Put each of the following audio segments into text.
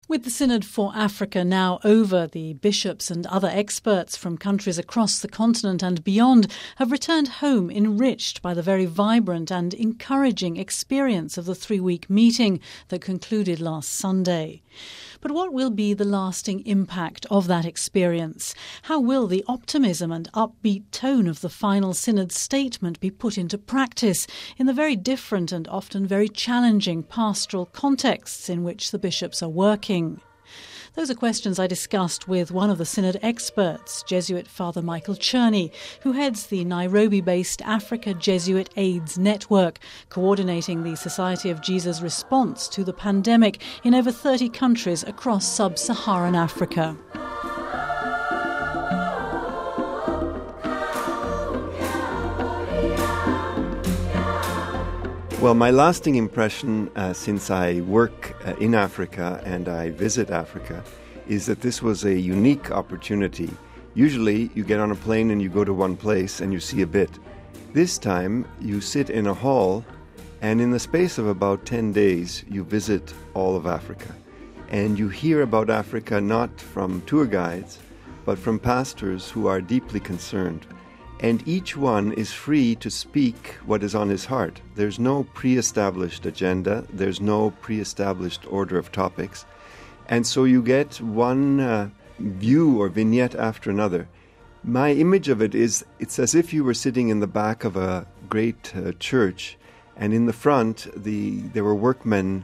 With the Synod for Africa now over, the bishops and other experts from countries across the continent and beyond have returned home enriched by the very vibrant and encouraging experience of the 3-week meeting that concluded last Sunday. But what will be the lasting impact of that experience? How will the optimism and upbeat tone of the final Synod statement be put into practice in the very different and often very challenging pastoral contexts in which the bishops are working? Those are questions I discussed with one of the Synod experts, Jesuit Father Michael Cherney, who heads the Nairobi-based Africa Jesuit AIDS Network, coordinating the Society of Jesus response to the pandemic in over 30 countries across sub-Saharan Africa. Well, my lasting impression since I work in Africa and I visit Africa is that this was a unique opportunity. Usually you get on a plane and you go to one place and you see a bit. This time you sit in a hall and in the space of about 10 days you visit all of Africa. And you hear about Africa not from tour guides but from pastors who are deeply concerned. And each one is free to speak what is on his heart. There's no pre-established agenda. There's no pre-established order of topics. And so you get one view or vignette after another. My image of it is, it's as if you were sitting in the back of a great church, and in the front there were workmen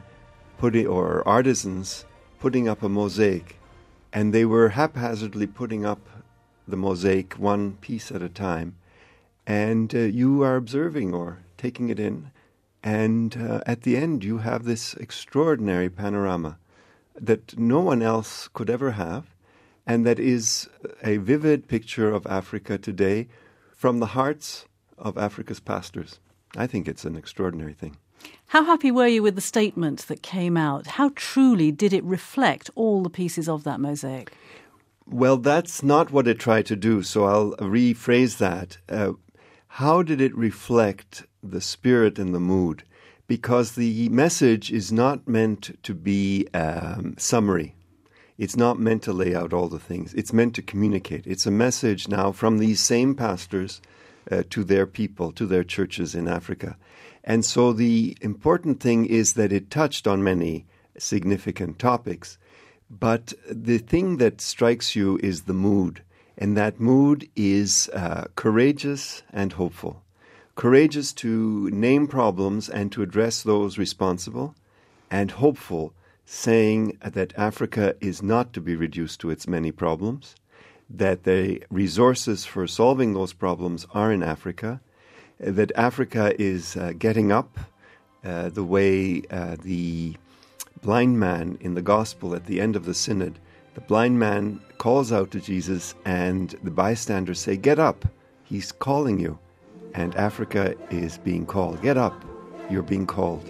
or artisans putting up a mosaic. And they were haphazardly putting up the mosaic one piece at a time, and you are observing or taking it in, and at the end you have this extraordinary panorama that no one else could ever have, and that is a vivid picture of Africa today from the hearts of Africa's pastors. I think it's an extraordinary thing. How happy were you with the statement that came out? How truly did it reflect all the pieces of that mosaic? Well, that's not what it tried to do, so I'll rephrase that. How did it reflect the spirit and the mood? Because the message is not meant to be summary. It's not meant to lay out all the things. It's meant to communicate. It's a message now from these same pastors to their people, to their churches in Africa. And so the important thing is that it touched on many significant topics. But the thing that strikes you is the mood, and that mood is courageous and hopeful. Courageous to name problems and to address those responsible, and hopeful, saying that Africa is not to be reduced to its many problems, that the resources for solving those problems are in Africa, that Africa is getting up the way the blind man in the gospel at the end of the synod. The blind man calls out to Jesus and the bystanders say, "Get up, he's calling you." And Africa is being called. Get up, you're being called.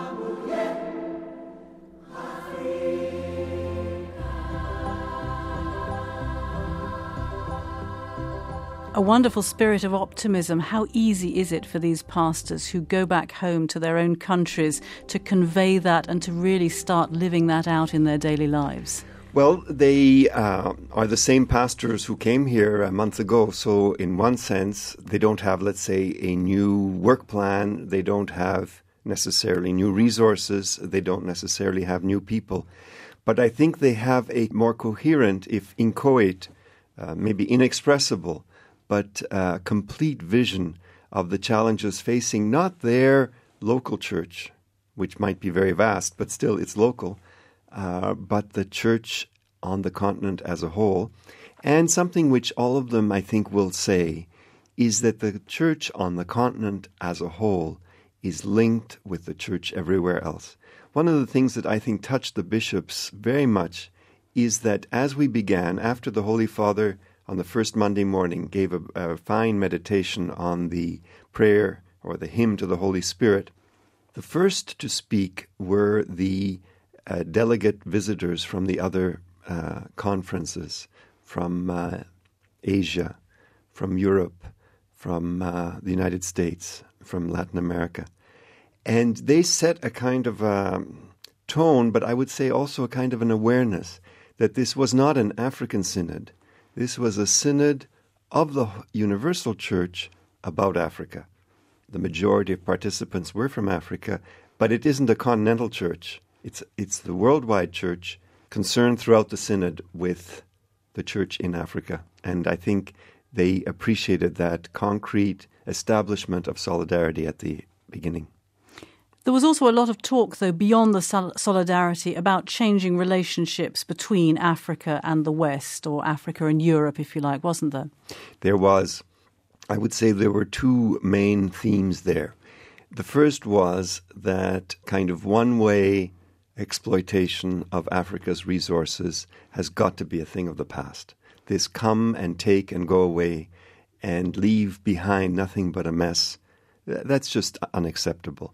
A wonderful spirit of optimism. How easy is it for these pastors who go back home to their own countries to convey that and to really start living that out in their daily lives? Well, they are the same pastors who came here a month ago. So in one sense, they don't have, let's say, a new work plan. They don't have necessarily new resources. They don't necessarily have new people. But I think they have a more coherent, if inchoate, maybe inexpressible, but complete vision of the challenges facing not their local church, which might be very vast, but still it's local, but the church on the continent as a whole. And something which all of them, I think, will say is that the church on the continent as a whole is linked with the church everywhere else. One of the things that I think touched the bishops very much is that as we began, after the Holy Father on the first Monday morning gave a fine meditation on the prayer or the hymn to the Holy Spirit, the first to speak were the delegate visitors from the other conferences, from Asia, from Europe, from the United States, from Latin America. And they set a kind of tone, but I would say also a kind of an awareness that this was not an African synod. This was a synod of the Universal Church about Africa. The majority of participants were from Africa, but it isn't a continental church. It's the worldwide church concerned throughout the synod with the church in Africa. And I think they appreciated that concrete establishment of solidarity at the beginning. There was also a lot of talk, though, beyond the solidarity about changing relationships between Africa and the West, or Africa and Europe, if you like, wasn't there? There was. I would say there were two main themes there. The first was that kind of one-way exploitation of Africa's resources has got to be a thing of the past. This come and take and go away and leave behind nothing but a mess, that's just unacceptable.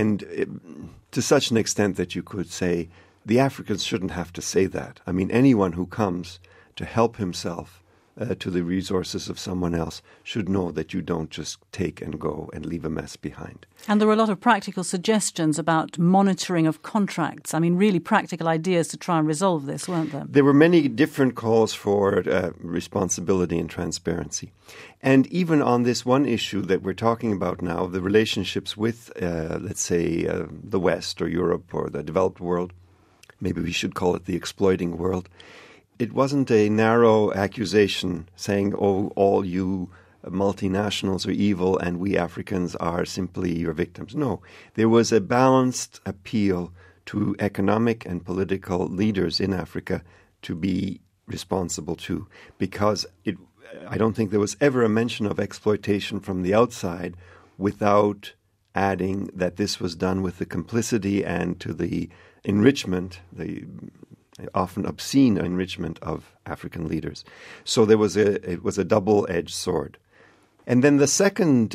And to such an extent that you could say the Africans shouldn't have to say that. I mean, anyone who comes to help himself to the resources of someone else should know that you don't just take and go and leave a mess behind. And there were a lot of practical suggestions about monitoring of contracts. I mean, really practical ideas to try and resolve this, weren't there? There were many different calls for responsibility and transparency. And even on this one issue that we're talking about now, the relationships with, let's say, the West or Europe or the developed world, maybe we should call it the exploiting world, it wasn't a narrow accusation saying, oh, all you multinationals are evil and we Africans are simply your victims. No, there was a balanced appeal to economic and political leaders in Africa to be responsible too, because I don't think there was ever a mention of exploitation from the outside without adding that this was done with the complicity and to the enrichment, the often obscene enrichment of African leaders. So it was a double-edged sword. And then the second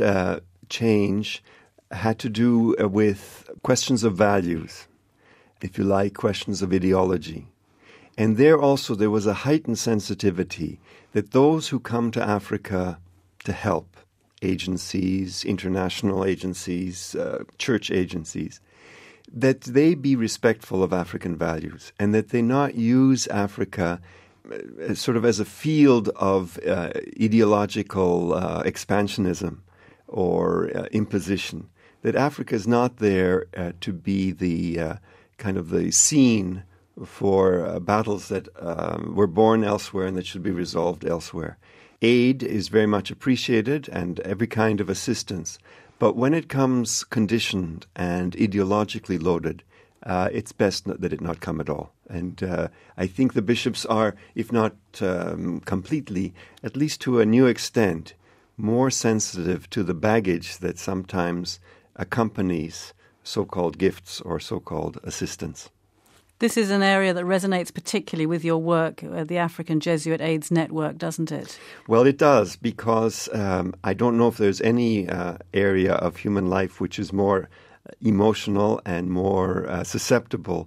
change had to do with questions of values, if you like, questions of ideology. And there was a heightened sensitivity that those who come to Africa to help, agencies, international agencies, church agencies, that they be respectful of African values and that they not use Africa sort of as a field of ideological expansionism or imposition. That Africa is not there to be the kind of the scene for battles that were born elsewhere and that should be resolved elsewhere. Aid is very much appreciated and every kind of assistance. But when it comes conditioned and ideologically loaded, it's best that it not come at all. And I think the bishops are, if not completely, at least to a new extent, more sensitive to the baggage that sometimes accompanies so-called gifts or so-called assistance. This is an area that resonates particularly with your work, the African Jesuit AIDS Network, doesn't it? Well, it does, because I don't know if there's any area of human life which is more emotional and more susceptible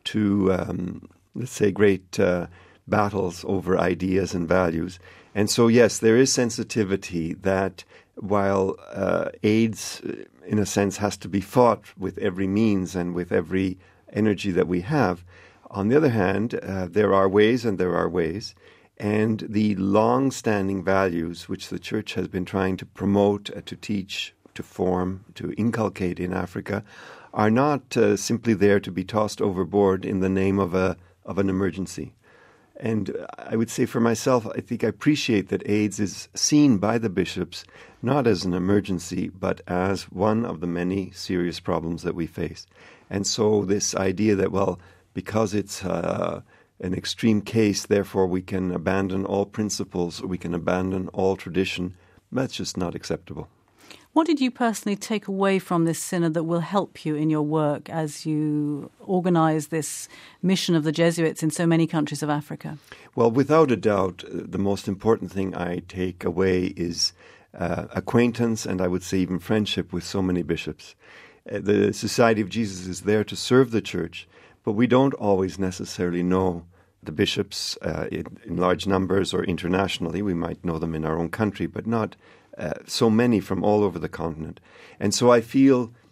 to, let's say, great battles over ideas and values. And so, yes, there is sensitivity that while AIDS, in a sense, has to be fought with every means and with every energy that we have. On the other hand, there are ways and there are ways. And the long-standing values which the Church has been trying to promote, to teach, to form, to inculcate in Africa are not simply there to be tossed overboard in the name of an emergency. And I would say for myself, I think I appreciate that AIDS is seen by the bishops not as an emergency, but as one of the many serious problems that we face. And so this idea that, well, because it's an extreme case, therefore we can abandon all principles, or we can abandon all tradition, that's just not acceptable. What did you personally take away from this synod that will help you in your work as you organize this mission of the Jesuits in so many countries of Africa? Well, without a doubt, the most important thing I take away is acquaintance and I would say even friendship with so many bishops. The Society of Jesus is there to serve the Church, but we don't always necessarily know the bishops in large numbers or internationally. We might know them in our own country, but not so many from all over the continent. And so I feel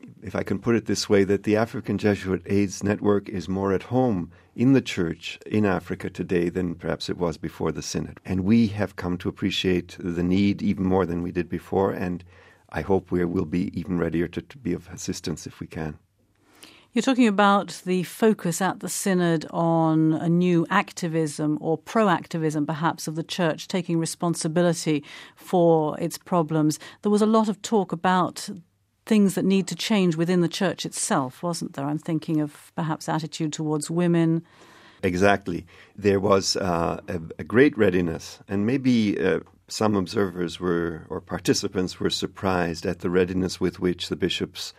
if I can put it this way, that the African Jesuit AIDS Network is more at home in the Church in Africa today than perhaps it was before the Synod. And we have come to appreciate the need even more than we did before, and I hope we will be even readier to be of assistance if we can. You're talking about the focus at the Synod on a new activism or proactivism, perhaps, of the Church taking responsibility for its problems. There was a lot of talk about things that need to change within the Church itself, wasn't there? I'm thinking of perhaps attitude towards women. Exactly. There was a great readiness, and maybe some observers or participants were surprised at the readiness with which the bishops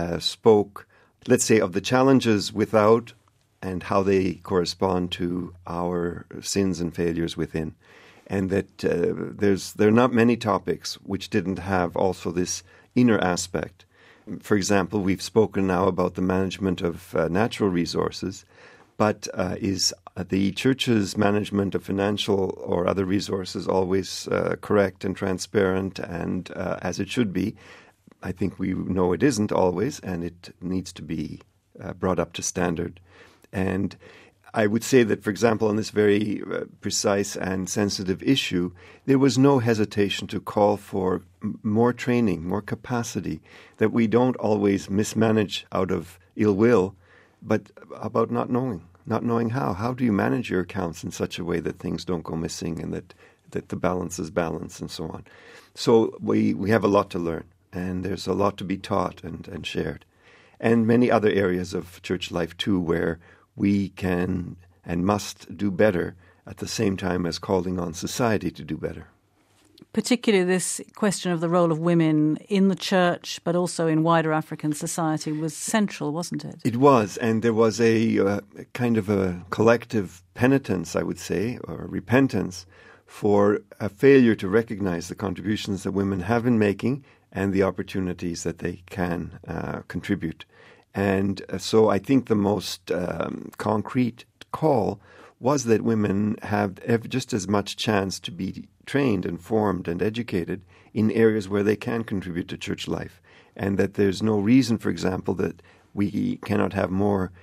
spoke, let's say, of the challenges without and how they correspond to our sins and failures within. And that there are not many topics which didn't have also this inner aspect. For example, we've spoken now about the management of natural resources, but is the Church's management of financial or other resources always correct and transparent and as it should be? I think we know it isn't always, and it needs to be brought up to standard. And I would say that, for example, on this very precise and sensitive issue, there was no hesitation to call for more training, more capacity, that we don't always mismanage out of ill will, but about not knowing how. How do you manage your accounts in such a way that things don't go missing and that the balance is balanced and so on? So we have a lot to learn, and there's a lot to be taught and shared. And many other areas of church life too, where we can and must do better at the same time as calling on society to do better. Particularly this question of the role of women in the church, but also in wider African society, was central, wasn't it? It was, and there was a kind of a collective penitence, I would say, or repentance for a failure to recognize the contributions that women have been making and the opportunities that they can contribute. And so I think the most concrete call was that women have just as much chance to be trained and formed and educated in areas where they can contribute to church life, and that there's no reason, for example, that we cannot have more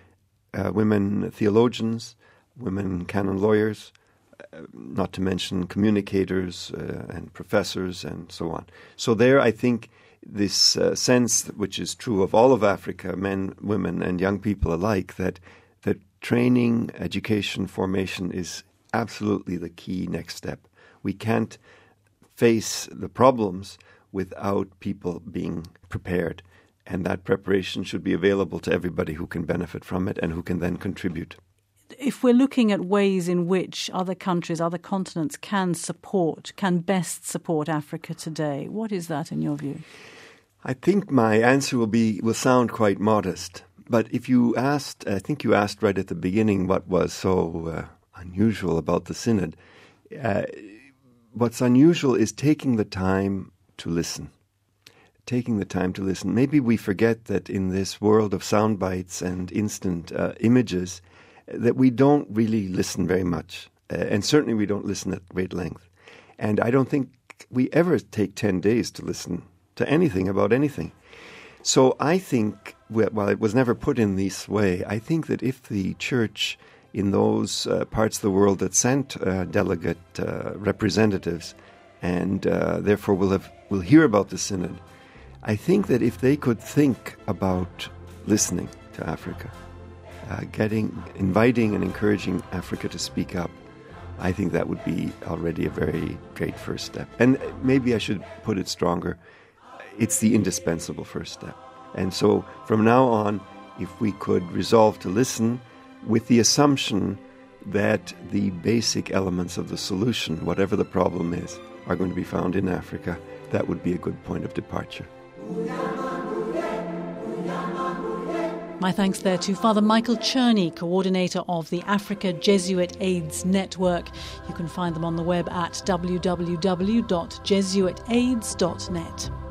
women theologians, women canon lawyers, not to mention communicators and professors and so on. So there, I think, this sense, which is true of all of Africa, men, women, and young people alike, that training, education, formation is absolutely the key next step. We can't face the problems without people being prepared, and that preparation should be available to everybody who can benefit from it and who can then contribute. If we're looking at ways in which other countries, other continents can best support Africa today, what is that in your view? I think my answer will sound quite modest. But if you asked, I think you asked right at the beginning what was so unusual about the Synod. What's unusual is taking the time to listen. Maybe we forget that in this world of sound bites and instant images, that we don't really listen very much. And certainly we don't listen at great length. And I don't think we ever take 10 days to listen to anything about anything. So I think, while it was never put in this way, I think that if the Church in those parts of the world that sent delegate representatives and therefore will hear about the Synod, I think that if they could think about listening to Africa, inviting and encouraging Africa to speak up, I think that would be already a very great first step. And maybe I should put it stronger. It's the indispensable first step. And so from now on, if we could resolve to listen with the assumption that the basic elements of the solution, whatever the problem is, are going to be found in Africa, that would be a good point of departure. My thanks there to Father Michael Cherney, coordinator of the Africa Jesuit AIDS Network. You can find them on the web at www.jesuitaids.net.